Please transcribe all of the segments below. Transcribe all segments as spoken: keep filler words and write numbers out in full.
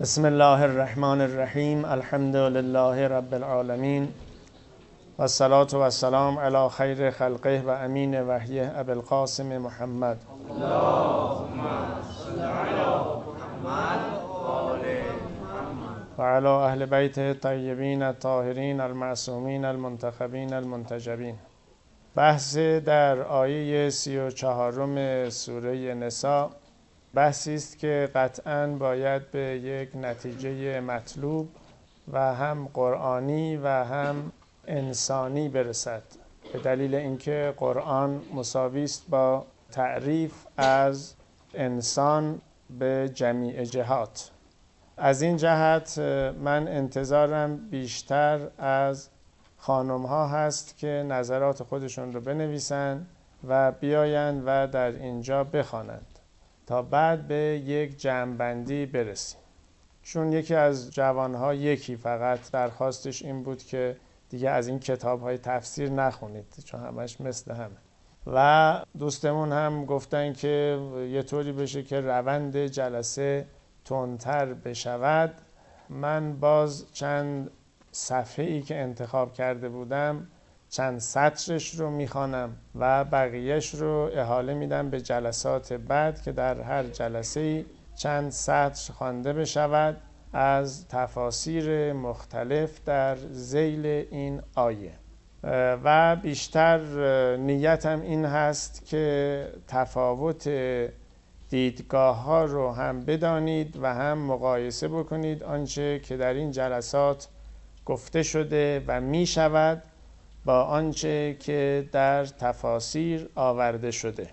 بسم الله الرحمن الرحیم. الحمد لله رب العالمین و الصلاة و السلام علی خیر خلقه و امین وحیه ابوالقاسم محمد. اللهم صل علی محمد و آل محمد و علی اهل بیت الطیبین الطاهرین المعصومین المنتخبین المنتجبین. بحث در آیه سی و چهارم سوره نساء بحثی است که قطعاً باید به یک نتیجه مطلوب و هم قرآنی و هم انسانی برسد، به دلیل اینکه قرآن مساوی است با تعریف از انسان به جمیع جهات. از این جهت من انتظارم بیشتر از خانم ها هست که نظرات خودشون رو بنویسن و بیاین و در اینجا بخوانند تا بعد به یک جمع‌بندی برسیم. چون یکی از جوانها یکی فقط درخواستش این بود که دیگه از این کتاب‌های تفسیر نخونید چون همش مثل همه، و دوستمون هم گفتن که یه طوری بشه که روند جلسه تندتر بشود. من باز چند صفحه‌ای که انتخاب کرده بودم چند سطرش رو میخوانم و بقیهش رو احاله میدم به جلسات بعد که در هر جلسه چند سطر خوانده بشود از تفاسیر مختلف در ذیل این آیه. و بیشتر نیتم این هست که تفاوت دیدگاه ها رو هم بدانید و هم مقایسه بکنید آنچه که در این جلسات گفته شده و می شود با آنچه که در تفاسیر آورده شده.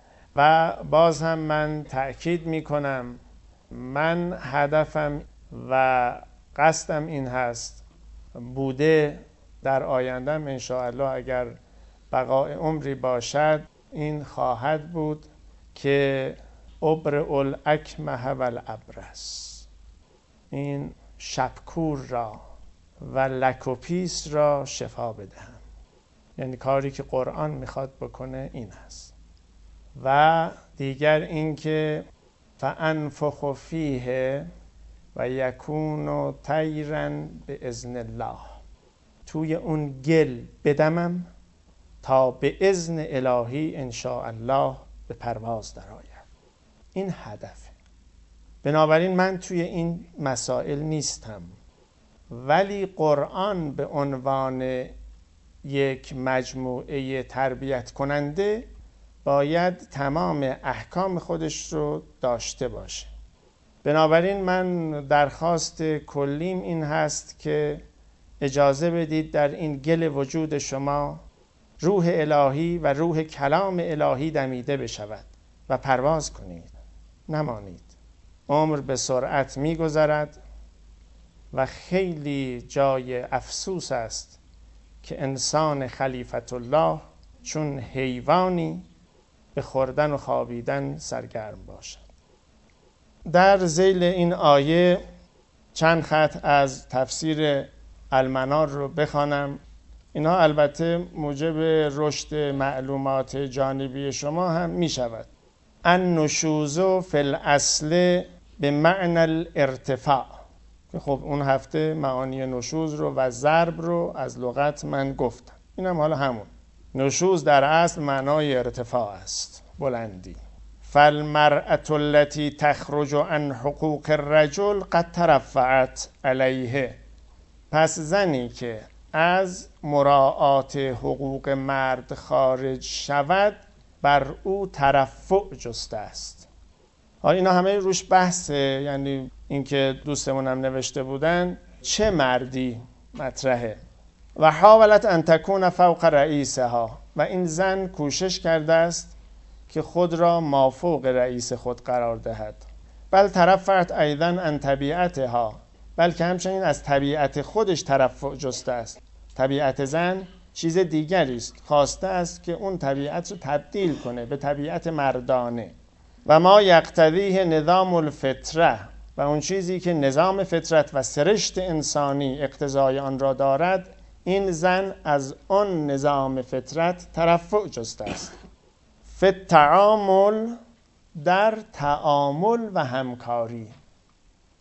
و باز هم من تأکید می کنم من هدفم و قصدم این هست بوده، در آیندم انشاءالله اگر بقای عمری باشد این خواهد بود که ابرئ الاکمه و الابرص، این شبکور را و لکوپیس را شفا بدهم. یعنی کاری که قرآن میخواد بکنه این هست. و دیگر این که فانفخ فیه و یکون طیرا باذن الله، توی اون گل بدمم تا به اذن الهی انشاءالله به پرواز درآید. این هدفه. بنابراین من توی این مسائل نیستم، ولی قرآن به عنوان یک مجموعه تربیت کننده باید تمام احکام خودش رو داشته باشه. بنابراین من درخواست کلیم این هست که اجازه بدید در این گل وجود شما روح الهی و روح کلام الهی دمیده بشود و پرواز کنید، نمانید. عمر به سرعت می‌گذرد و خیلی جای افسوس است که انسان خلیفت الله چون حیوانی به خوردن و خوابیدن سرگرم باشد. در ذیل این آیه چند خط از تفسیر المنار رو بخوانم. اینا البته موجب رشد معلومات جانبی شما هم می شود. النشوز فی الاصل به معنی الارتفاع، که خب اون هفته معانی نشوز رو و ضرب رو از لغت من گفتم. اینم حالا همون. نشوز در اصل معنای ارتفاع است، بلندی. فالمرأة التي تخرج عن حقوق الرجل قد ترفعت علیه، پس زنی که از مراعات حقوق مرد خارج شود بر او ترفع جسته است. حالا اینا همه روش بحثه، یعنی اینکه دوستمون هم نوشته بودن چه مردی مطرحه. و حاولت ان تکون فوق رئیسها، و این زن کوشش کرده است که خود را مافوق رئیس خود قرار دهد. بل ترفعت ایضا عن طبیعتها، بلکه همچنین از طبیعت خودش ترفع جسته است. طبیعت زن چیز دیگری است، خواسته است که اون طبیعت رو تبدیل کنه به طبیعت مردانه. و ما یقتضیه نظام الفطره، و اون چیزی که نظام فطرت و سرشت انسانی اقتضای آن را دارد، این زن از آن نظام فطرت ترفع جسته است. فی التعامل، در تعامل و همکاری.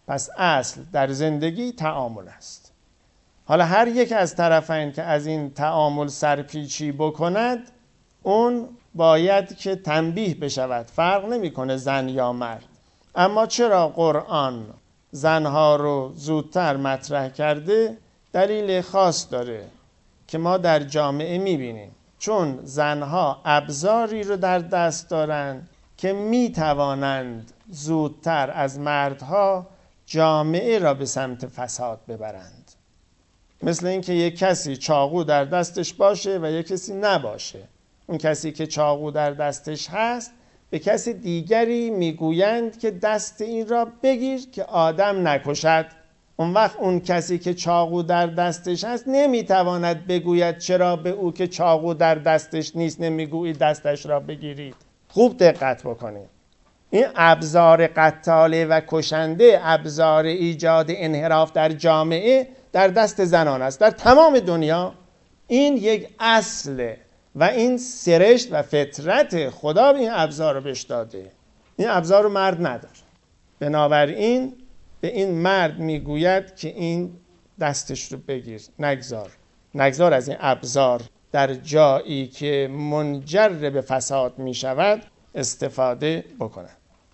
پس اصل در زندگی تعامل است. حالا هر یک از طرفین که از این تعامل سرپیچی بکند، اون باید که تنبیه بشود. فرق نمیکنه زن یا مرد. اما چرا قرآن زنها رو زودتر مطرح کرده؟ دلیل خاص داره که ما در جامعه میبینیم. چون زنها ابزاری رو در دست دارند که میتوانند زودتر از مردها جامعه را به سمت فساد ببرند. مثل اینکه یک کسی چاقو در دستش باشه و یک کسی نباشه. اون کسی که چاقو در دستش هست به کسی دیگری میگویند که دست این را بگیر که آدم نکشد. اون وقت اون کسی که چاقو در دستش هست نمیتواند بگوید چرا به او که چاقو در دستش نیست نمیگویید دستش را بگیرید. خوب دقت بکنید. این ابزار قتاله و کشنده، ابزار ایجاد انحراف در جامعه در دست زنان است. در تمام دنیا این یک اصله و این سرشت و فطرت خدا به این ابزار رو بهش داده. این ابزار رو مرد نداره. بنابراین به این مرد میگوید که این دستش رو بگیر، نگذار نگذار از این ابزار در جایی که منجر به فساد می شود استفاده بکنه.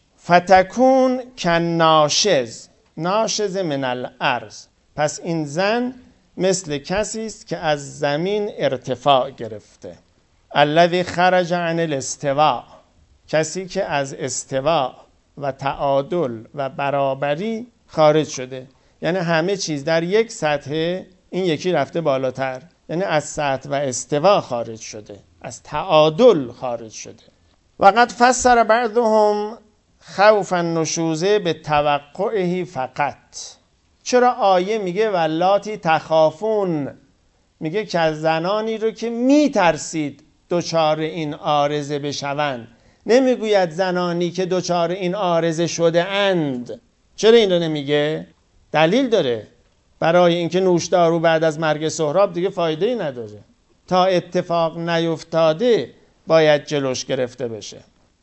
فتکون کناشز، ناشز من الارض. پس این زن مثل کسی است که از زمین ارتفاع گرفته. الذی خرج عن الاستواء، کسی که از استواء و تعادل و برابری خارج شده. یعنی همه چیز در یک سطح، این یکی رفته بالاتر. یعنی از سطح و استواء خارج شده، از تعادل خارج شده. وقد فسر بعضهم خوف النشوز به توقعه فقط. چرا آیه میگه واللاتی تخافون؟ میگه که از زنانی رو که میترسید دچار این عارضه بشوند. نمیگوید زنانی که دچار این عارضه شده اند. چرا این رو نمیگه؟ دلیل داره. برای اینکه نوشدارو بعد از مرگ سهراب دیگه فایده ای نداره. تا اتفاق نیفتاده باید جلوش گرفته بشه.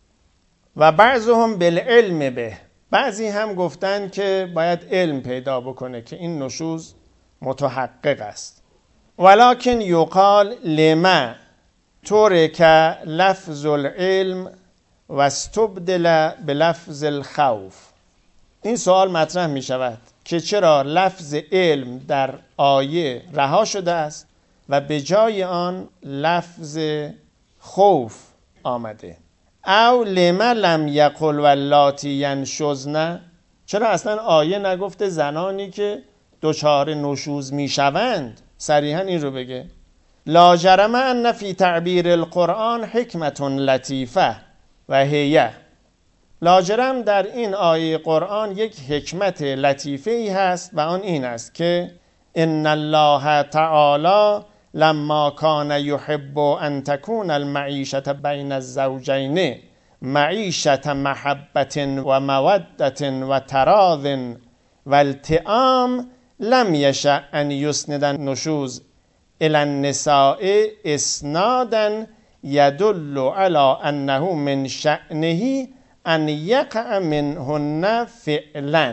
و بعضهم بالعلم به، بعضی هم گفتن که باید علم پیدا بکنه که این نشوز متحقق است. ولکن یقال لما ترک لفظ العلم و استبدل بلفظ الخوف. این سوال مطرح می شود که چرا لفظ علم در آیه رها شده است و به جای آن لفظ خوف آمده. او لما لم یقل واللاتی ینشزن، چرا اصلا آیه نگفته زنانی که دچار نشوز می شوند؟ صریحا این رو بگه. لا جرم ان فی تعبیر القرآن حکمت لطیفه و هیه. لاجرم در این آیه قرآن یک حکمت لطیفه ای هست و آن این است که ان الله تعالی لما کان یحب ان تکون المعیشة بین الزوجین معیشة محبت و مودت و تراض و التئام لم یشأ ان یسند النشوز الی النساء اسنادا یدل علی انه من شأنه ان یقع منهن فعلا.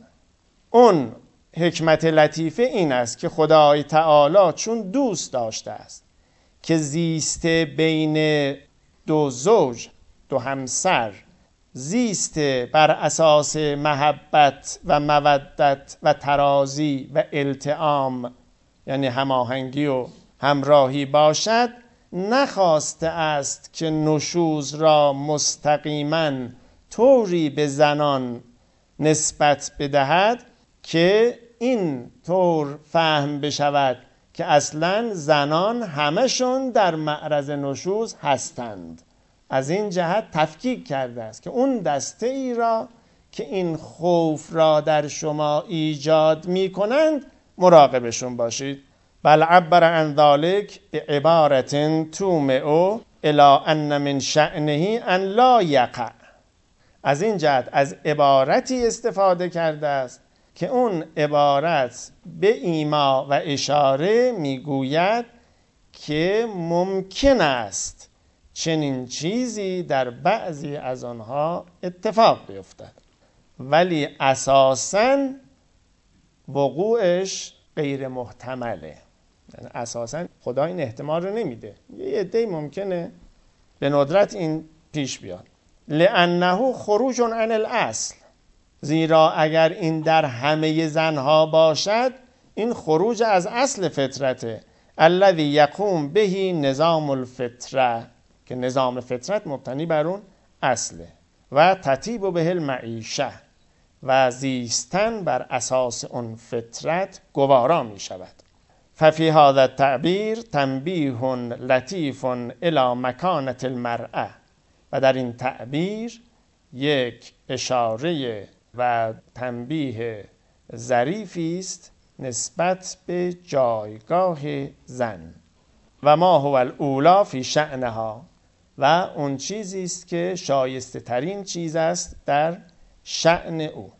اون حکمت لطیفه این است که خدای تعالی چون دوست داشته است که زیست بین دو زوج، دو همسر، زیست بر اساس محبت و مودت و ترازی و التئام، یعنی هماهنگی و همراهی باشد، نخواسته است که نشوز را مستقیما طوری به زنان نسبت بدهد که این طور فهم بشود که اصلا زنان همشون در معرض نشوز هستند. از این جهت تفکیک کرده است که اون دسته ای را که این خوف را در شما ایجاد می کنند مراقبشون باشید. بل عبر عن ذلك بعبارت تومئ الی ان من شأنه ان لا یقع. از این جهت از عبارتی استفاده کرده است که اون عبارت به ایما و اشاره میگوید که ممکن است چنین چیزی در بعضی از آنها اتفاق بیفتد. ولی اساساً وقوعش غیر محتمله. یعنی اساساً خدا این احتمال رو نمیده. یه عده‌ای ممکنه به ندرت این پیش بیاد. لأنه خروج عن الاصل، زیرا اگر این در همه زنها باشد این خروج از اصل فطرته. الذی یقوم به نظام الفطره، که نظام فطرت مبتنی بر اون اصله. و تطیب به المعیشه، و زیستن بر اساس اون فطرت گوارا می شود. ففی هذا التعبیر تنبیه لطیف الی مکانة المرأة، و در این تعبیر یک اشاره و تنبیه ظریفی است نسبت به جایگاه زن. و ما هو الاولی فی شأنها، و اون چیزی است که شایسته ترین چیز است در شأن او.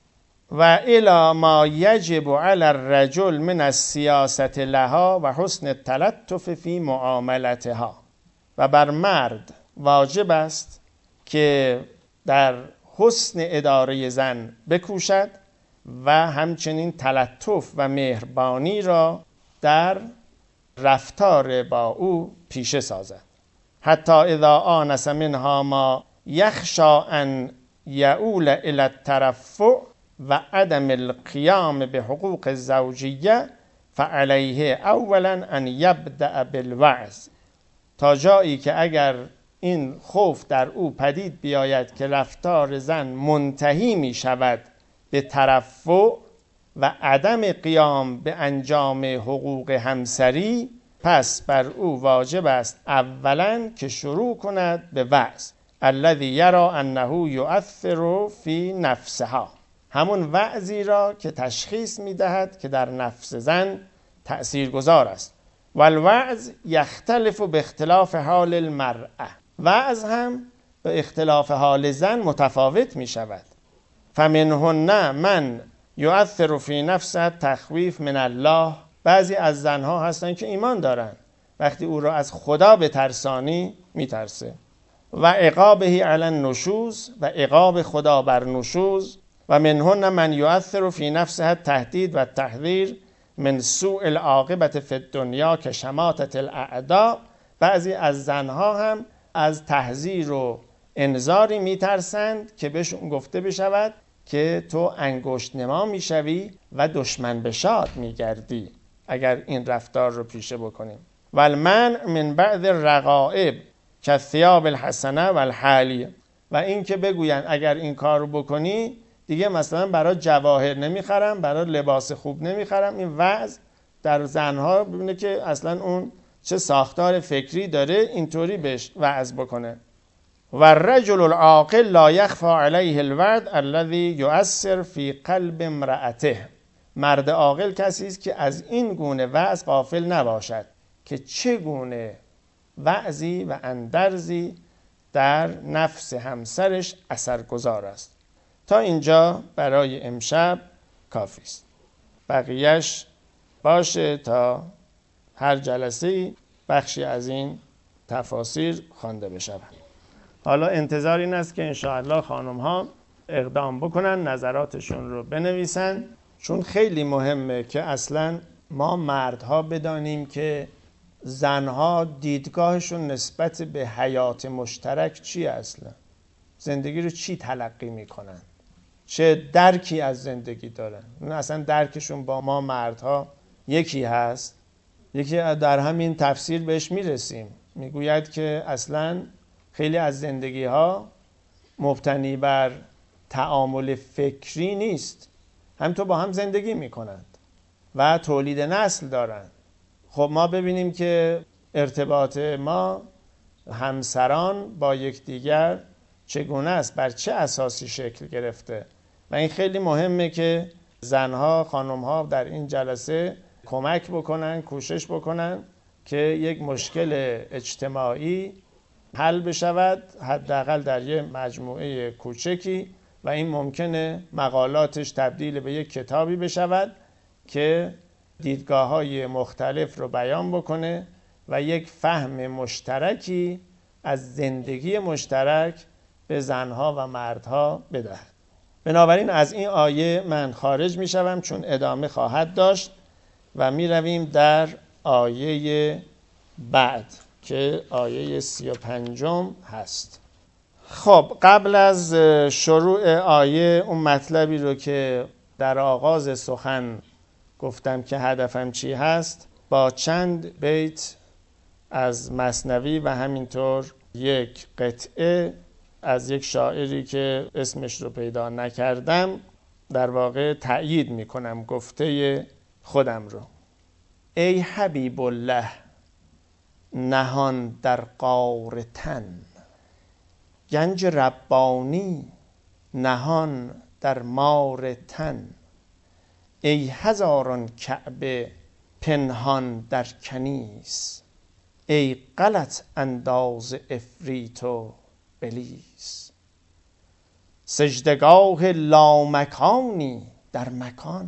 و الی ما یجب علی الرجل من السیاست لها و حسن التلطف فی معاملتها، و بر مرد واجب است که در حسن اداره زن بکوشد و همچنین تلطف و مهربانی را در رفتار با او پیشه سازد. حتی اذا آنس منها ما یخشی ان یؤول الی الترفع و عدم القیام به حقوق الزوجیه فعلیه اولا ان یبدأ بالوعظ، تا جایی که اگر این خوف در او پدید بیاید که رفتار زن منتهی می شود به ترفع و عدم قیام به انجام حقوق همسری، پس بر او واجب است اولا که شروع کند به وعظ. الذی یری انه یؤثر فی نفسها، همون وعظی را که تشخیص می دهد که در نفس زن تأثیر گذار است. والوعظ یختلف به اختلاف حال المرأة، وعظ هم به اختلاف حال زن متفاوت می شود. فمنهن من یؤثر فی نفسه تخویف من الله، بعضی از زنها هستن که ایمان دارن، وقتی او را از خدا به ترسانی می ترسه. و عقابه علی النشوز، و عقاب خدا بر نشوز. و منهن من یؤثر فی نفسه تهدید و تحذیر من سوء العاقبت فی الدنیا که شماتة الاعداء، بعضی از زنها هم از تحذیر و انذاری میترسند که بهشون گفته بشود که تو انگشت نما میشوی و دشمن بشاد میگردی اگر این رفتار رو پیشه بکنیم. و المنع من بعد الرغائب که ثیاب الحسنه و الحالیه، و این که بگوین اگر این کار رو بکنی دیگه مثلا برای جواهر نمیخرم، برای لباس خوب نمیخرم. این وعظ در زنها ببینه که اصلا اون چه ساختار فکری داره، اینطوری بهش وعظ بکنه. و الرجل العاقل لا یخفى علیه الوعد الذی یؤثر فی قلب امرأته، مرد عاقل کسی است که از این گونه وعظ غافل نباشد که چگونه وعظی و اندرزی در نفس همسرش اثرگذار است. تا اینجا برای امشب کافی است. بقیهش باشه تا هر جلسه بخشی از این تفاسیر خوانده بشود. حالا انتظار این است که انشاءالله خانم ها اقدام بکنن، نظراتشون رو بنویسن، چون خیلی مهمه که اصلا ما مردها بدانیم که زنها دیدگاهشون نسبت به حیات مشترک چی اصلا، زندگی رو چی تلقی میکنن، چه درکی از زندگی دارن. اصلا درکشون با ما مردها یکی هست. یکی در همین تفسیر بهش میرسیم، میگوید که اصلا خیلی از زندگی ها مبتنی بر تعامل فکری نیست، همینطور با هم زندگی میکنند و تولید نسل دارند. خب ما ببینیم که ارتباط ما همسران با یکدیگر چگونه است، بر چه اساسی شکل گرفته، و این خیلی مهمه که زنها خانمها در این جلسه کمک بکنن، کوشش بکنن که یک مشکل اجتماعی حل بشود، حداقل در یه مجموعه کوچکی، و این ممکنه مقالاتش تبدیل به یک کتابی بشود که دیدگاه‌های مختلف رو بیان بکنه و یک فهم مشترکی از زندگی مشترک به زنها و مردها بدهد. بنابراین از این آیه من خارج می شوم چون ادامه خواهد داشت و می رویم در آیه بعد که آیه سی و پنجم هست. خب قبل از شروع آیه اون مطلبی رو که در آغاز سخن گفتم که هدفم چی هست، با چند بیت از مثنوی و همینطور یک قطعه از یک شاعری که اسمش رو پیدا نکردم در واقع تأیید میکنم گفته خودم رو. ای حبیب الله نهان در غار تن، گنج ربانی نهان در مار تن. ای هزاران کعبه پنهان در کنیس، ای غلط انداز عفریت و بلیس. سجدگاه لامکانی در مکان،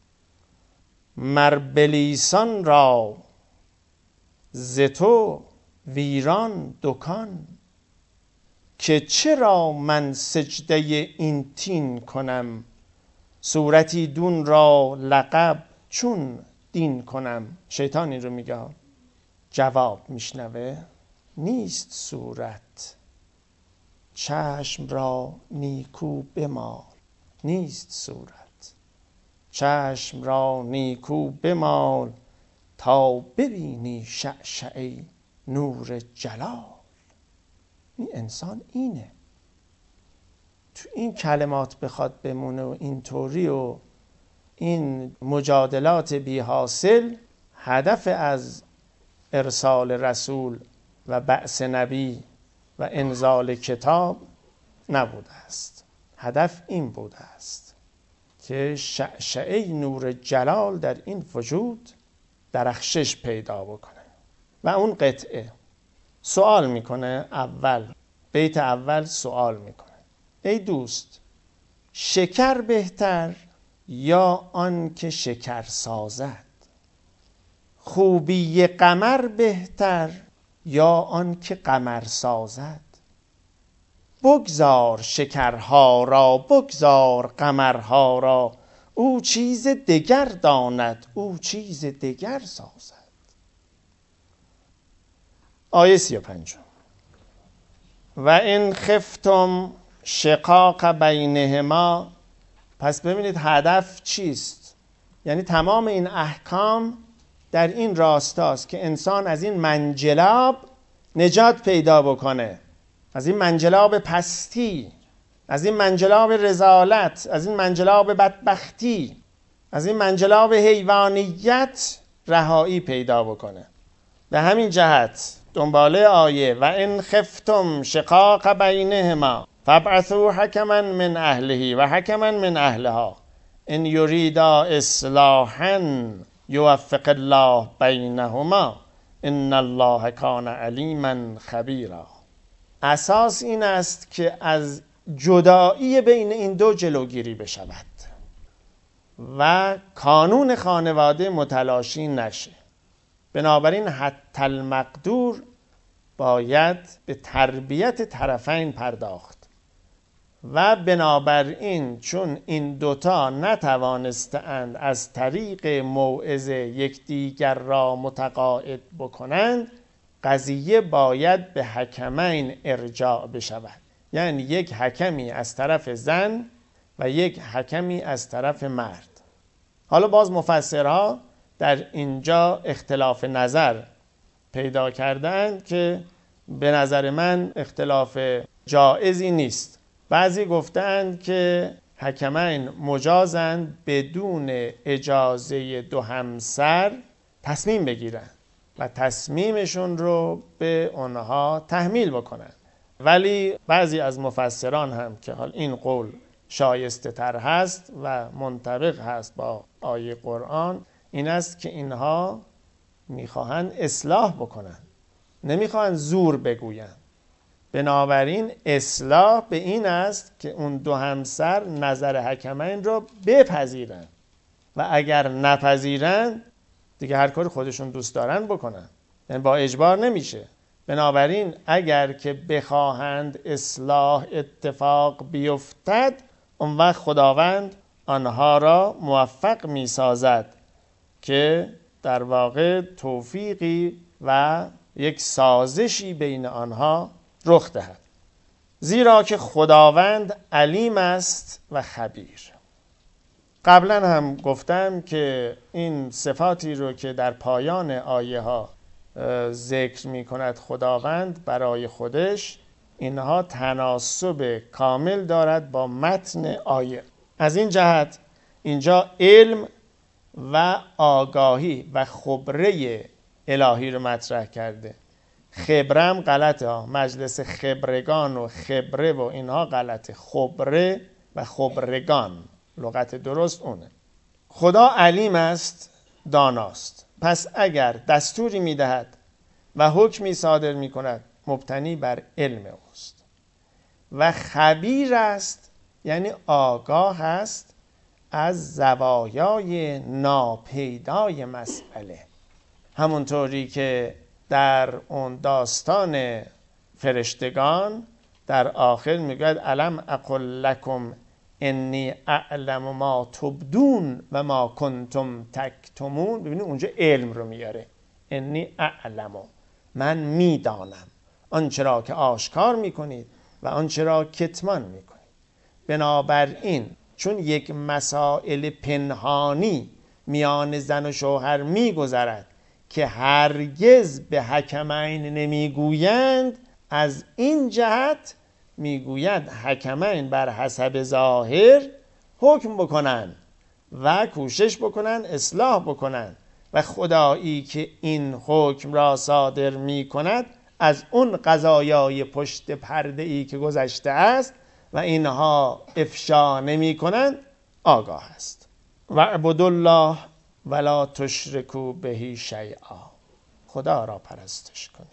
مر بلیسان را ز تو ویران دکان. که چرا من سجده این تین کنم، صورتی دون را لقب چون دین کنم. شیطان این رو میگه. جواب میشنوه نیست صورت، چشم را نیکو بمال. نیست صورت، چشم را نیکو بمال، تا ببینی شعشعه نور جلال. این انسان اینه. تو این کلمات بخواد بمونه و اینطوری و این مجادلات بی حاصل، هدف از ارسال رسول و بعث نبی و انزال کتاب نبوده است. هدف این بوده است که شعشعه نور جلال در این وجود درخشش پیدا بکنه. و اون قطعه سوال میکنه، اول بیت اول سوال میکنه ای دوست، شکر بهتر یا آن که شکر سازد؟ خوبی قمر بهتر یا آن که قمر سازد؟ بگذار شکرها را بگذار قمرها را، او چیز دگر داند او چیز دگر سازد. آیه سی و پنجم. و این خفتم شقاق بینهما. پس ببینید هدف چیست؟ یعنی تمام این احکام در این راستاست که انسان از این منجلاب نجات پیدا بکنه، از این منجلاب پستی، از این منجلاب رذالت، از این منجلاب بدبختی، از این منجلاب حیوانیت رهایی پیدا بکنه. به همین جهت دنباله آیه و ان خفتم شقاق بینهما فابعثوا حکما من اهله و حکما من اهلها ان یریدا اصلاحا یوفق الله بینهما ان الله کان علیما خبیرا. اساس این است که از جدایی بین این دو جلوگیری بشود و کانون خانواده متلاشی نشه. بنابراین حتی المقدور باید به تربیت طرفین پرداخت و بنابراین چون این دوتا نتوانستند از طریق موعظه یکدیگر را متقاعد بکنند، قضیه باید به حکمین ارجاع بشود. یعنی یک حکمی از طرف زن و یک حکمی از طرف مرد. حالا باز مفسرها در اینجا اختلاف نظر پیدا کردند که به نظر من اختلاف جائزی نیست. بعضی گفتند که حکمین مجازند بدون اجازه دو همسر تصمیم بگیرن و تصمیمشون رو به اونها تحمیل بکنن. ولی بعضی از مفسران هم که حال این قول شایسته تر هست و منطبق هست با آیه قرآن، این است که اینها میخواهند اصلاح بکنن، نمیخواهند زور بگوین. بنابراین اصلاح به این است که اون دو همسر نظر حکمین رو بپذیرن و اگر نپذیرن دیگه هر کاری خودشون دوست دارن بکنن، یعنی با اجبار نمیشه. بنابراین اگر که بخواهند اصلاح اتفاق بیفتد، اون وقت خداوند آنها را موفق می سازد که در واقع توفیقی و یک سازشی بین آنها رخ دهد. زیرا که خداوند علیم است و خبیر. قبلا هم گفتم که این صفاتی رو که در پایان آیه ها ذکر می کند خداوند برای خودش، اینها تناسب کامل دارد با متن آیه. از این جهت اینجا علم و آگاهی و خبره الهی رو مطرح کرده. خبرم غلطه ها، مجلس خبرگان و خبره و اینها غلطه. خبره و خبرگان لغت درست اونه. خدا علیم است، داناست. پس اگر دستوری میدهد و حکمی صادر میکند مبتنی بر علم اوست. و خبیر است یعنی آگاه است از زوایای ناپیدای مسئله. همونطوری که در اون داستان فرشتگان در آخر میگوید الم اقل لکم انی اعلم ما تبدون و ما کنتم تکتمون. ببینید اونجا علم رو میاره. انی اعلم، من میدانم آنچه را که آشکار میکنید و آنچه را کتمان میکنید. بنابراین چون یک مسائل پنهانی میان زن و شوهر میگذرد که هرگز به حکمین نمیگویند، از این جهت میگوید حکمین بر حسب ظاهر حکم بکنن و کوشش بکنن اصلاح بکنن و خدایی که این حکم را صادر میکند از اون قضایای پشت پرده ای که گذشته است و اینها افشا نمی کنند آگاه است. و اعبدوا الله ولا تشرکوا به شیئا. خدا را پرستش کنید.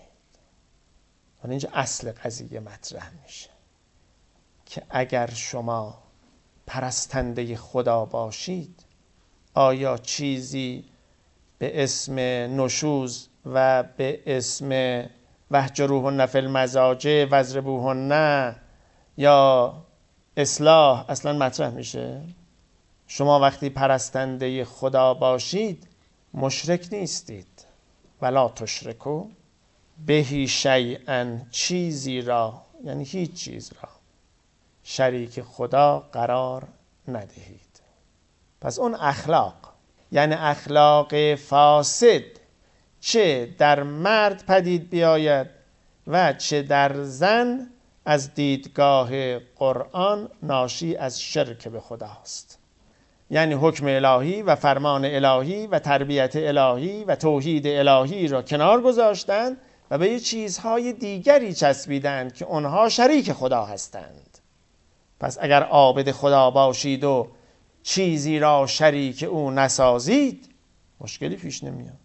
و اینجا اصل قضیه مطرح میشه که اگر شما پرستنده خدا باشید، آیا چیزی به اسم نشوز و به اسم وهجروهن فی المضاجع واضربوهن یا اصلاح اصلا مطرح میشه؟ شما وقتی پرستنده خدا باشید مشرک نیستید. ولا تشرکو به شیئا، چیزی را یعنی هیچ چیز را شریک خدا قرار ندهید. پس اون اخلاق یعنی اخلاق فاسد چه در مرد پدید بیاید و چه در زن، از دیدگاه قرآن ناشی از شرک به خداست. یعنی حکم الهی و فرمان الهی و تربیت الهی و توحید الهی را کنار گذاشتند و به چیزهای دیگری چسبیدند که اونها شریک خدا هستند. پس اگر عابد خدا باشید و چیزی را شریک او نسازید مشکلی پیش نمیاد.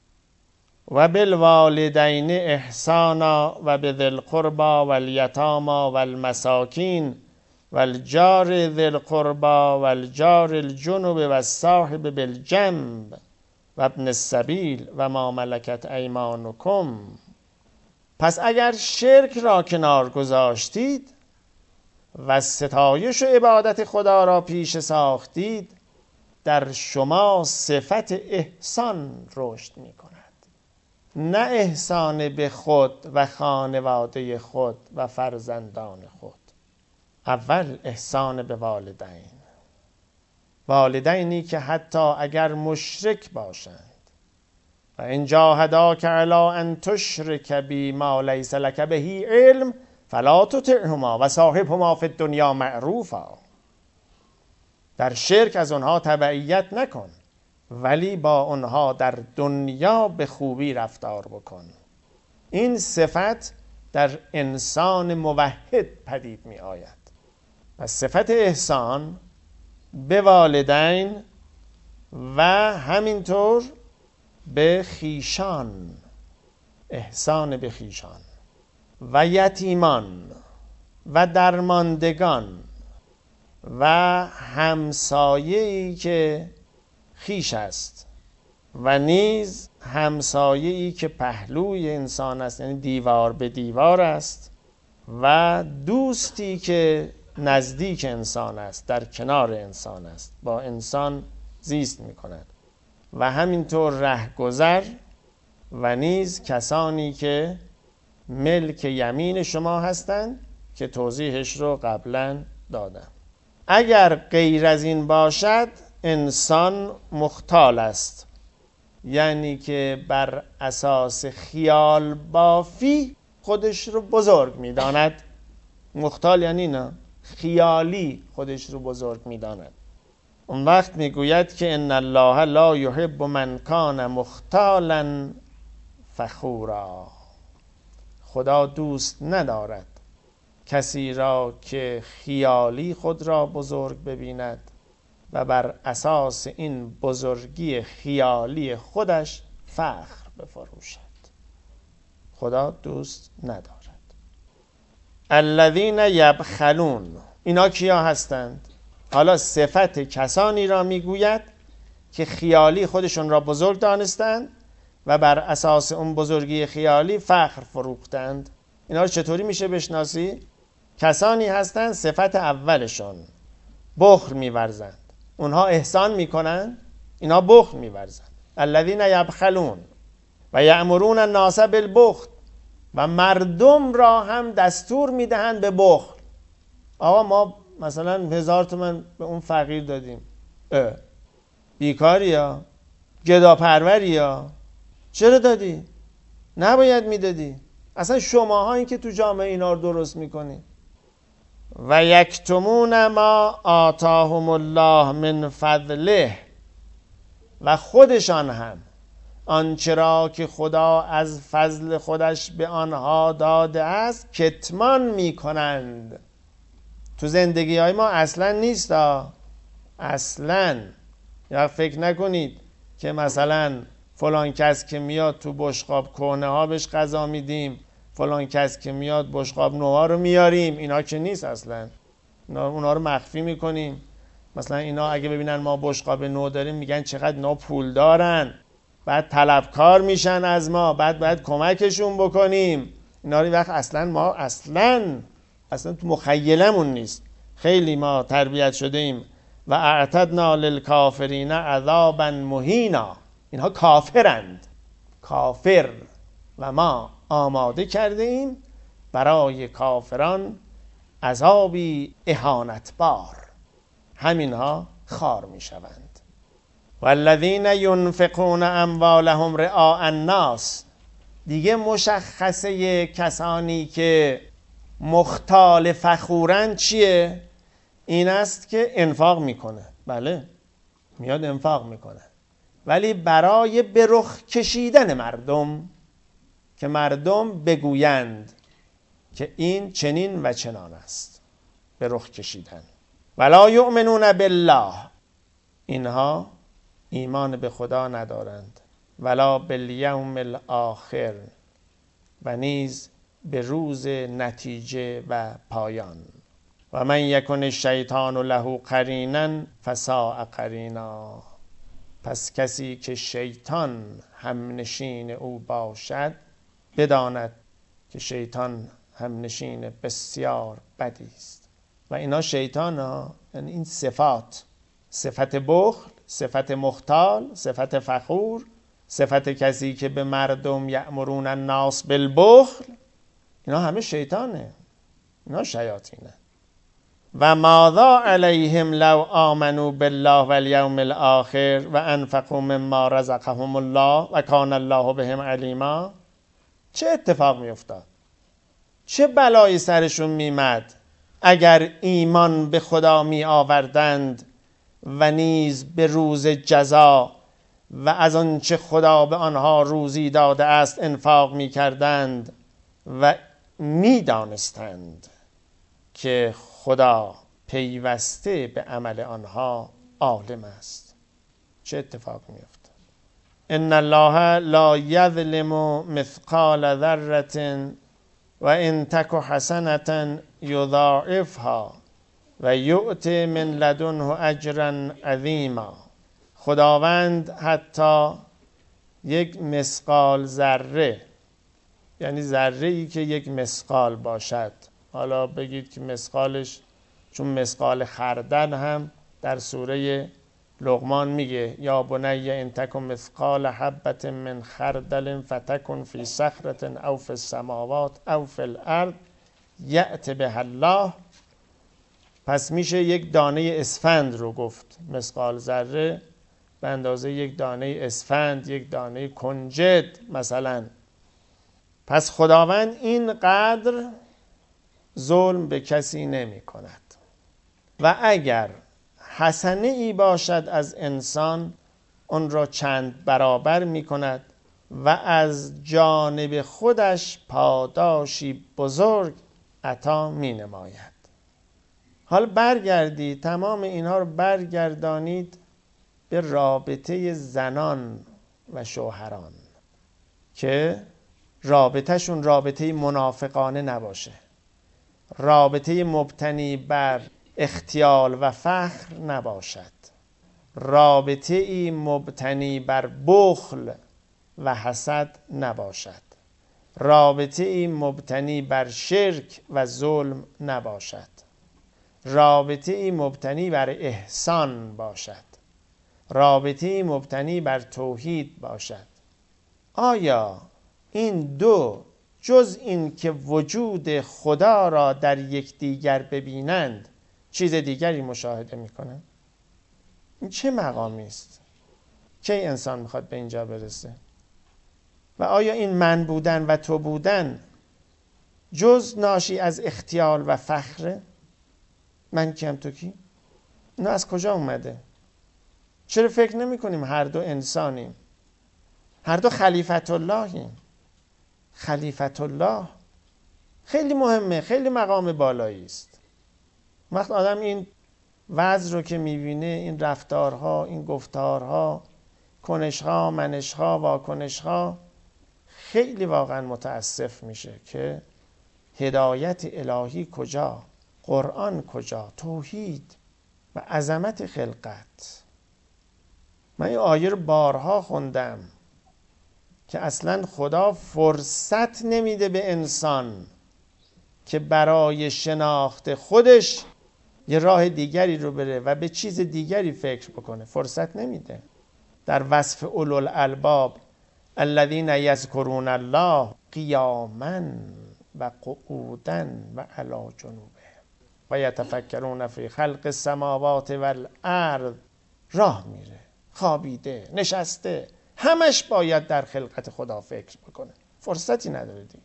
و بالوالدین احسانا و بذی القربى والیتامی والمساکین والجار ذی القربى والجار الجنب والصاحب بالجنب و ابن السبیل و ما ملکت ایمانکم. پس اگر شرک را کنار گذاشتید و ستایش و عبادت خدا را پیش ساختید، در شما صفت احسان رشد می کند. نه احسان به خود و خانواده خود و فرزندان خود. اول احسان به والدین، والدینی که حتی اگر مشرک باشند و ان جاهداک علی ان تشرک بی ما لیس لک به علم فلا تطعهما و صاحبهما فی الدنیا معروفا. در شرک از آنها تبعیت نکن ولی با آنها در دنیا به خوبی رفتار بکن. این صفت در انسان موحد پدید می آید. و صفت احسان به والدین و همینطور به خیشان، احسان به خیشان و یتیمان و درماندگان و همسایه‌ای که خیش است و نیز همسایه‌ای که پهلوی انسان است، یعنی دیوار به دیوار است، و دوستی که نزدیک انسان است، در کنار انسان است، با انسان زیست می کند. و همینطور رهگذر و نیز کسانی که ملک یمین شما هستند که توضیحش رو قبلا دادم. اگر غیر از این باشد انسان مختال است، یعنی که بر اساس خیال بافی خودش رو بزرگ می‌داند. مختال یعنی نه خیالی خودش رو بزرگ می‌داند. اون وقت میگوید که ان الله لا یحب من کان مختالا فخورا. خدا دوست ندارد کسی را که خیالی خود را بزرگ ببیند و بر اساس این بزرگی خیالی خودش فخر بفروشد. خدا دوست ندارد. الذین یبخلون، اینا کیا هستند؟ حالا صفت کسانی را میگوید که خیالی خودشون را بزرگ دانستند و بر اساس اون بزرگی خیالی فخر فروختند. اینا رو چطوری میشه بشناسی؟ کسانی هستند صفت اولشون بخل میورزند. اونها احسان میکنند، اینا بخل میورزند. الذین یبخلون و یأمرون الناس بالبخل، و مردم را هم دستور میدهند به بخل. آقا ما مثلا هزار تومن به اون فقیر دادیم، اه بیکاری ها، گدا پروری ها، چرا دادی؟ نباید میدادی. اصلا شماها این که تو جامعه اینا رو درست میکنی. و یکتمون ما آتاهم الله من فضله، و خودشان هم آنچه را که خدا از فضل خودش به آنها داده است کتمان میکنند. تو زندگی های ما اصلا نیست ها. اصلا یا فکر نکنید که مثلا فلان کس که میاد تو بشقاب کهنه ها بهش غذا میدیم، فلان کس که میاد بشقاب نوها رو میاریم. اینا که نیست اصلا. اونا رو مخفی میکنیم. مثلا اینا اگه ببینن ما بشقاب نو داریم میگن چقدر اینا پول دارن، بعد طلبکار میشن از ما، بعد باید کمکشون بکنیم. اینا رو وقت اصلا ما اصلا اصلا تو مخیلمون نیست. خیلی ما تربیت شده ایم و اعتدنا للکافرین عذابا مهینا. اینها کافرند، کافر، و ما آماده کرده ایم برای کافران عذابی اهانتبار. همینها خار میشوند. والذین ینفقون اموالهم رعاء الناس، دیگه مشخصه کسانی که مختال فخورن چیه؟ این است که انفاق میکنه. بله میاد انفاق میکنه، ولی برای به رخ کشیدن مردم، که مردم بگویند که این چنین و چنان است. به رخ کشیدن. ولا یؤمنون بالله، اینها ایمان به خدا ندارند. ولا بالیوم الاخر، و نیز به روز نتیجه و پایان. و من یکن الشیطان له قرینا فساء قرینا، پس کسی که شیطان همنشین او باشد بداند که شیطان همنشین بسیار بدی است. و اینا شیطان ها، یعنی این صفات، صفت بخل، صفت مختال، صفت فخور، صفت کسی که به مردم یأمرون الناس بالبخل، اینا همه شیطانه، اینا شیاطینه. و ماذا علیهم لو آمنوا بالله والیوم الاخر و انفقوا مما رزقهم الله و کان الله بهم علیما. چه اتفاق می افتاد؟ چه بلایی سرشون میمد اگر ایمان به خدا می آوردند و نیز به روز جزا و از آنچه خدا به آنها روزی داده است انفاق می کردند و می دانستند که خدا پیوسته به عمل آنها عالم است. چه اتفاق می افتاد؟ ان الله لا یظلم مثقال ذره و ان تک حسنة یضاعفها و یؤتی من لدنه اجرا عظیما. خداوند حتی یک مثقال ذره، یعنی ذره ای که یک مثقال باشد، حالا بگید که مثقالش چون مثقال خردل هم در سوره لقمان میگه یا بنی ان تکن مثقال حبة من خردل فتکن فی صخرة او فی السماوات او فی الارض یأت بها الله. پس میشه یک دانه اسفند رو گفت، مثقال ذره به اندازه یک دانه اسفند، یک دانه کنجد مثلا. پس خداوند اینقدر ظلم به کسی نمی کند و اگر حسنه ای باشد از انسان اون را چند برابر می کند و از جانب خودش پاداشی بزرگ عطا می نماید. حال برگردید تمام اینها رو برگردانید به رابطه زنان و شوهران که رابطهشون رابطه منافقانه نباشه، رابطه مبتنی بر اختیال و فخر نباشد، رابطه ای مبتنی بر بخل و حسد نباشد، رابطه ای مبتنی بر شرک و ظلم نباشد، رابطه ای مبتنی بر احسان باشد، رابطه ای مبتنی بر توحید باشد. آیا این دو جز این که وجود خدا را در یکدیگر ببینند چیز دیگری مشاهده میکنند؟ این چه مقامی است؟ کی انسان میخواد به اینجا برسه؟ و آیا این من بودن و تو بودن جز ناشی از اختیال و فخره؟ من کیم تو کی؟ اینا از کجا اومده؟ چرا فکر نمی کنیم هر دو انسانیم، هر دو خلیفت اللهیم؟ خلیفت الله خیلی مهمه، خیلی مقام بالایی است. وقت آدم این وضع رو که میبینه، این رفتارها، این گفتارها، کنشها، منشها، واکنشها، خیلی واقعا متاسف میشه که هدایت الهی کجا، قرآن کجا، توحید و عظمت خلقت. من این آیه رو بارها خوندم که اصلا خدا فرصت نمیده به انسان که برای شناخت خودش یه راه دیگری رو بره و به چیز دیگری فکر بکنه، فرصت نمیده. در وصف اولوالالباب الذین یذکرون الله قیاما و قعودا و علی جنوبهم و یتفکرون فی خلق السماوات والارض، راه میره، خوابیده، نشسته، همش باید در خلقت خدا فکر بکنه، فرصتی نداره دیگه.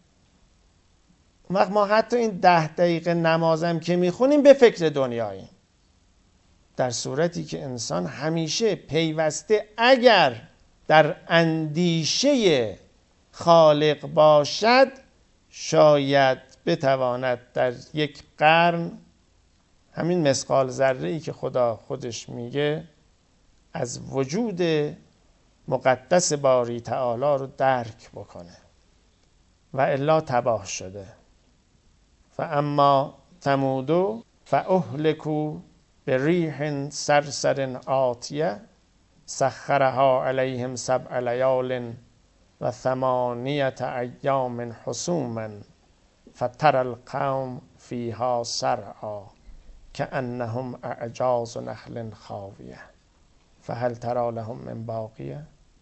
وقت ما حتی این ده دقیقه نمازم که میخونیم به فکر دنیاییم، در صورتی که انسان همیشه پیوسته اگر در اندیشه خالق باشد شاید بتواند در یک قرن همین مثقال ذره‌ای که خدا خودش میگه از وجود مقدس باری تعالی رو درک بکنه و الا تباه شده. فاما ثمود فاهلكوا بریح صرصر عاتیه سخرها علیهم سبع لیال و ثمانیة ایام حسوما فتری القوم فیها صرعا کأنهم اعجاز نخل خاویه فهل تری لهم من باقیه.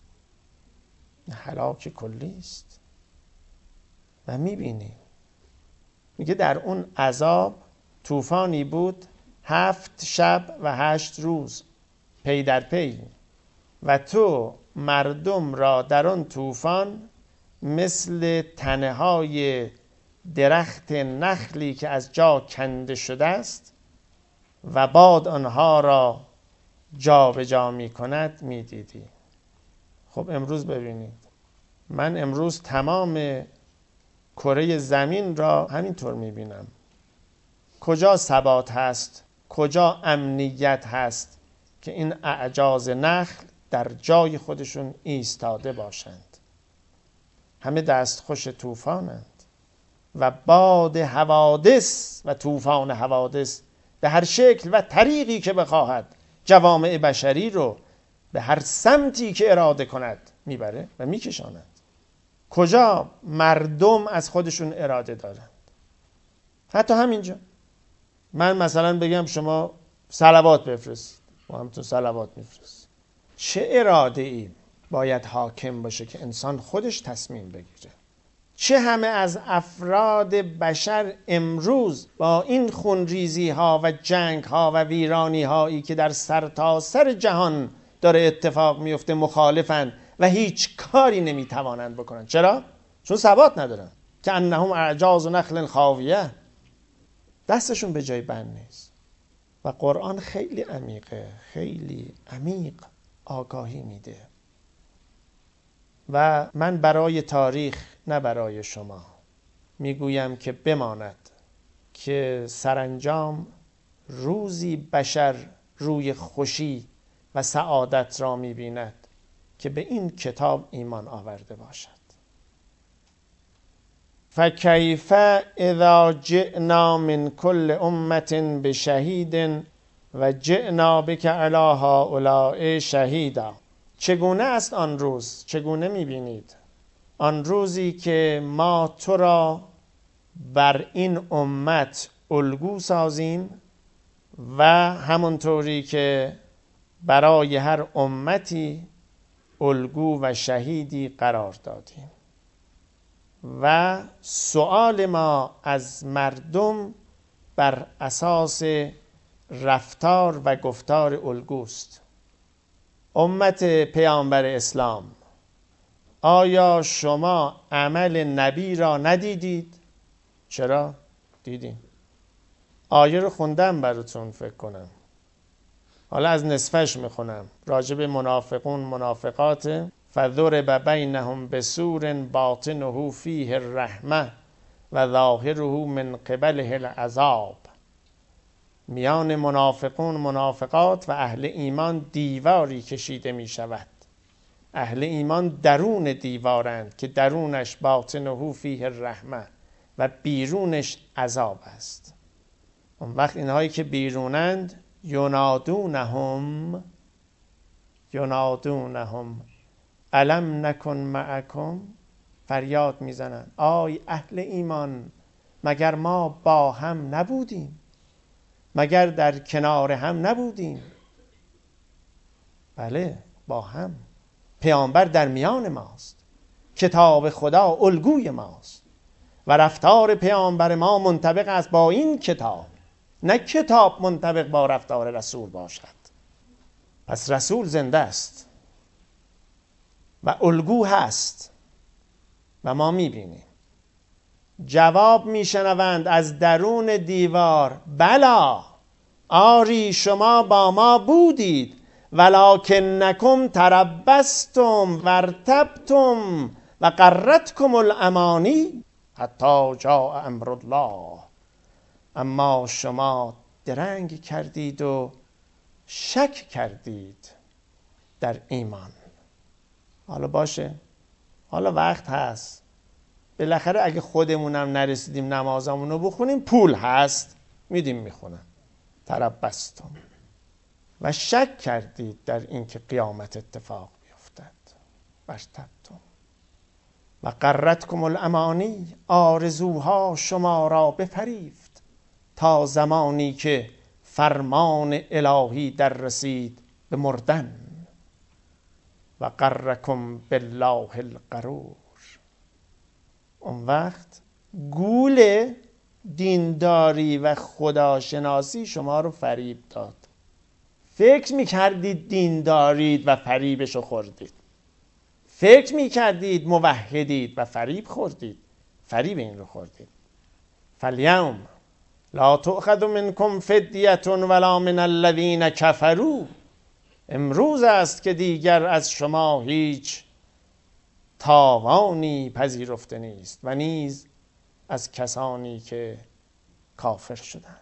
هلاک کلی است. و میبینیم میگه در اون عذاب طوفانی بود هفت شب و هشت روز پی در پی و تو مردم را در آن طوفان مثل تنه های درخت نخلی که از جا کنده شده است و باد آنها را جا به جا می کند می دیدی. خب امروز ببینید، من امروز تمام کره زمین را همینطور می بینم. کجا ثبات هست، کجا امنیت هست که این اعجاز نخل در جای خودشون ایستاده باشند؟ همه دستخوش طوفانند و باد حوادث و طوفان حوادث به هر شکل و طریقی که بخواهد جوامع بشری رو به هر سمتی که اراده کند میبره و میکشاند. کجا مردم از خودشون اراده دارند؟ حتی همینجا من مثلا بگم شما صلوات بفرست، ما هم تو صلوات میفرست. چه اراده ای باید حاکم باشه که انسان خودش تصمیم بگیره؟ چه همه از افراد بشر امروز با این خونریزی ها و جنگ ها و ویرانی هایی که در سرتاسر جهان داره اتفاق میفته مخالفن و هیچ کاری نمیتوانند بکنن. چرا؟ چون ثبات ندارن. که انهم اعجاز نخل خاویه، دستشون به جای بند نیست. و قرآن خیلی عمیقه، خیلی عمیق آگاهی میده. و من برای تاریخ نه برای شما میگویم که بماند که سرانجام روزی بشر روی خوشی و سعادت را میبیند که به این کتاب ایمان آورده باشد. فکیف اذا جئنا من کل امة بشهید و جئنا بک علی هؤلاء شهیدا. چگونه است آن روز؟ چگونه میبینید آن روزی که ما تو را بر این امت الگو سازیم و همونطوری که برای هر امتی الگو و شهیدی قرار دادیم. و سؤال ما از مردم بر اساس رفتار و گفتار الگوست. امت پیامبر اسلام، آیا شما عمل نبی را ندیدید؟ چرا؟ دیدیم. آیه رو خوندم براتون فکر کنم. حالا از نصفش میخونم. راجب منافقون منافقات. فضرب بینهم بسور باطنه فیه الرحمه و ظاهره من قبله العذاب. میان منافقون منافقات و اهل ایمان دیواری کشیده می شود. اهل ایمان درون دیوارند که درونش باطنه فیه الرحمه و بیرونش عذاب است. اون وقت اینهایی که بیرونند ینادونهم ینادونهم الم نکن معکم، فریاد میزنند آی اهل ایمان مگر ما با هم نبودیم؟ مگر در کنار هم نبودیم؟ بله با هم. پیامبر در میان ماست، کتاب خدا الگوی ماست و رفتار پیامبر ما منطبق است با این کتاب، نه کتاب منطبق با رفتار رسول باشد. پس رسول زنده است و الگو هست و ما میبینیم. جواب میشنوند از درون دیوار بلا، آری شما با ما بودید، ولکنکم تربستم وارتبتم و غرتکم الامانی حتی جاء امر الله. اما شما درنگ کردید و شک کردید در ایمان. حالا باشه، حالا وقت هست، بالاخره اگه خودمونم نرسیدیم نمازمونو بخونیم پول هست میدیم میخونم. تربستم و شک کردید در اینکه قیامت اتفاق بیفتد. وارتبتم و غرتکم الامانی، آرزوها شما را بفریفت تا زمانی که فرمان الهی در رسید به مردن. و غرکم بالله الغرور. اون وقت گول دینداری و خداشناسی شما رو فریب داد. فکر میکردید دیندارید و فریبشو خوردید. فکر میکردید موحدید و فریب خوردید. فریب این رو خوردید. فالیوم لا تؤخذ منکم فدیة ولا من الذین کفروا. امروز است که دیگر از شما هیچ تاوانی پذیرفته نیست و نیز از کسانی که کافر شدند.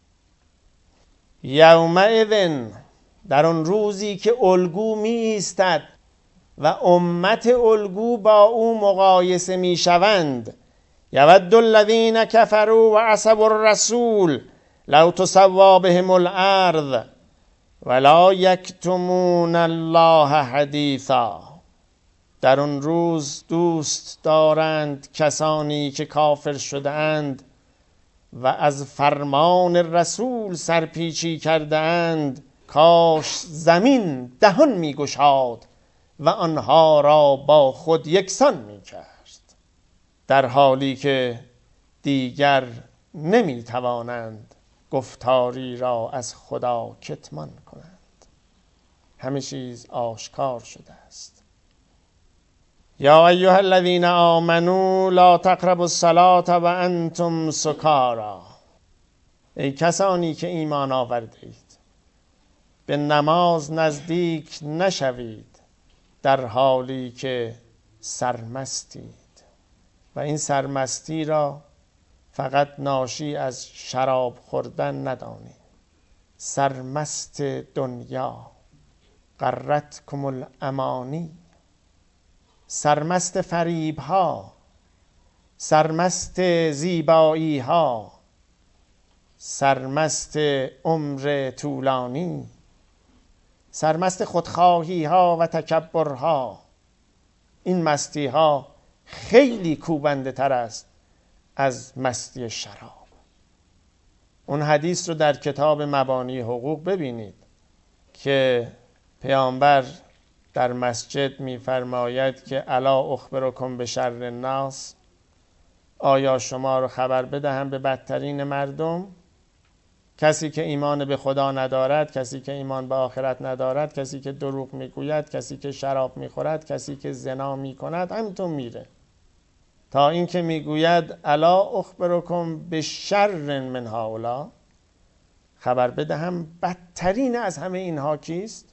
یومئذ، در آن روزی که الگو می ایستد و امت الگو با او مقایسه می شوند، یود الذین کفروا و عصوا الرسول لو تسوا بهم الارض ولا یکتمون الله حدیثا. در آن روز دوست دارند کسانی که کافر شده اند و از فرمان رسول سرپیچی کرده اند، کاش زمین دهان می گشاد و آنها را با خود یکسان می کرد. در حالی که دیگر نمی توانند گفتاری را از خدا کتمان کنند. همه چیز آشکار شده است. یا ایها الذین آمنوا لا تقربوا الصلاة و انتم سکارا. ای کسانی که ایمان آورده اید، به نماز نزدیک نشوید در حالی که سرمستید. و این سرمستی را فقط ناشی از شراب خوردن ندانید. سرمست دنیا، غرتکم الامانی، سرمست فریب ها، سرمست زیبایی ها، سرمست عمر طولانی، سرمست خودخواهی ها و تکبر ها. این مستی ها خیلی کوبنده تر است از مستی شراب. اون حدیث رو در کتاب مبانی حقوق ببینید که پیامبر در مسجد می‌فرماید که الا اخبرکم بشر الناس، آیا شما رو خبر بدهم به بدترین مردم؟ کسی که ایمان به خدا ندارد، کسی که ایمان به آخرت ندارد، کسی که دروغ میگوید، کسی که شراب میخورد، کسی که زنا میکند، همینطور میره تا اینکه میگوید الا اخبرکم بشر من هؤلاء، خبر بدهم بدترین از همه اینها کیست؟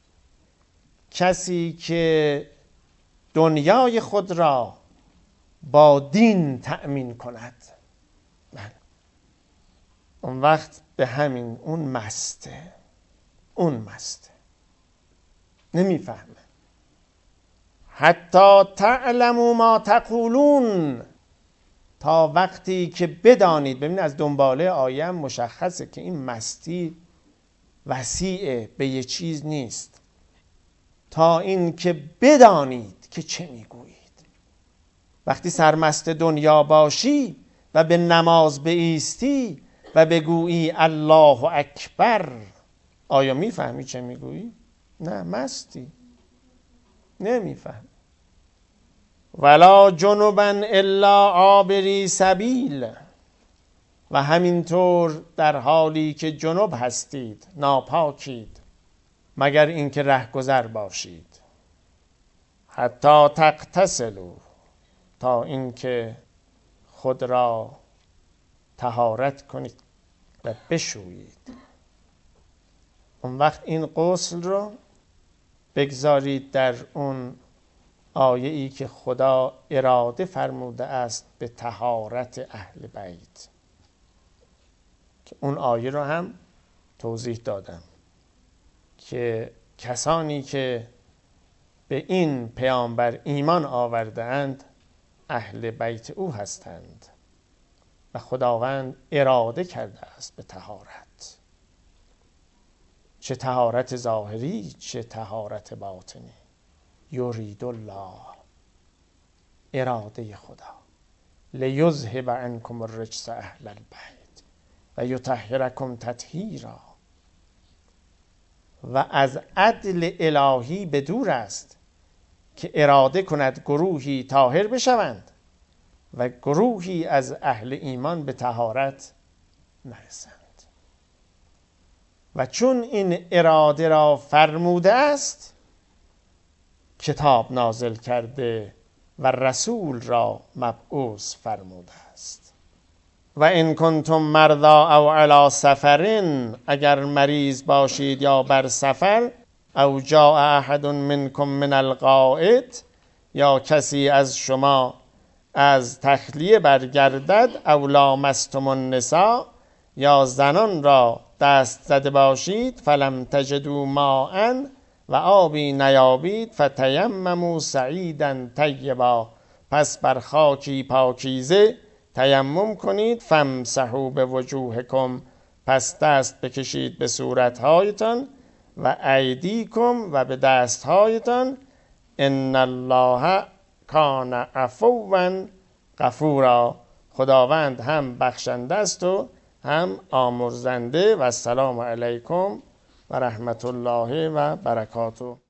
کسی که دنیای خود را با دین تأمین کند. من. اون وقت به همین اون مسته اون مسته نمیفهمه. حتی تعلموا ما تقولون، تا وقتی که بدانید. ببین از دنباله آیه مشخصه که این مستی وسیعه، به یه چیز نیست. تا این که بدانید که چه میگویید. وقتی سرمست دنیا باشی و به نماز بایستی و بگویی الله اکبر، آیا میفهمی چه میگویی؟ نه، مستی، نمیفهم. ولا جنبا الا عابری سبیل، و همینطور در حالی که جنب هستید، ناپاکید، مگر اینکه رهگذر باشید. حتی تغتسلوا، تا اینکه خود را طهارت کنید و بشویید. اون وقت این غسل رو بگذارید در اون آیه ای که خدا اراده فرموده است به طهارت اهل بیت، که اون آیه رو هم توضیح دادم که کسانی که به این پیامبر ایمان آورده اند اهل بیت او هستند و خداوند اراده کرده است به طهارت، چه طهارت ظاهری چه طهارت باطنی. یرید الله، اراده خدا، لیذهب عنکم الرجس اهل البیت و یطهرکم تطهیرا. و از عدل الهی به دور است که اراده کند گروهی طاهر بشوند و گروهی از اهل ایمان به طهارت نرسند. و چون این اراده را فرموده است، کتاب نازل کرده و رسول را مبعوث فرموده است. و ان کنتم مرضا او علی سفرین، اگر مریض باشید یا بر سفر، او جاء احد منکم من الغائط، یا کسی از شما از تخلیه برگردد، او لامستم النساء، یا زنان را دست زده باشید، فلم تجدوا ماء، و آبی نیابید، فتیمموا صعیدا طیبا، پس بر خاکی پاکیزه تیمم کنید، فامسحوا بوجوهکم، پس دست بکشید به صورتهایتان، و ایدیکم، و به دستهایتان، ان الله کان عفوا غفورا، خداوند هم بخشنده است و هم آمرزنده. و السلام علیکم و رحمت الله و برکاته.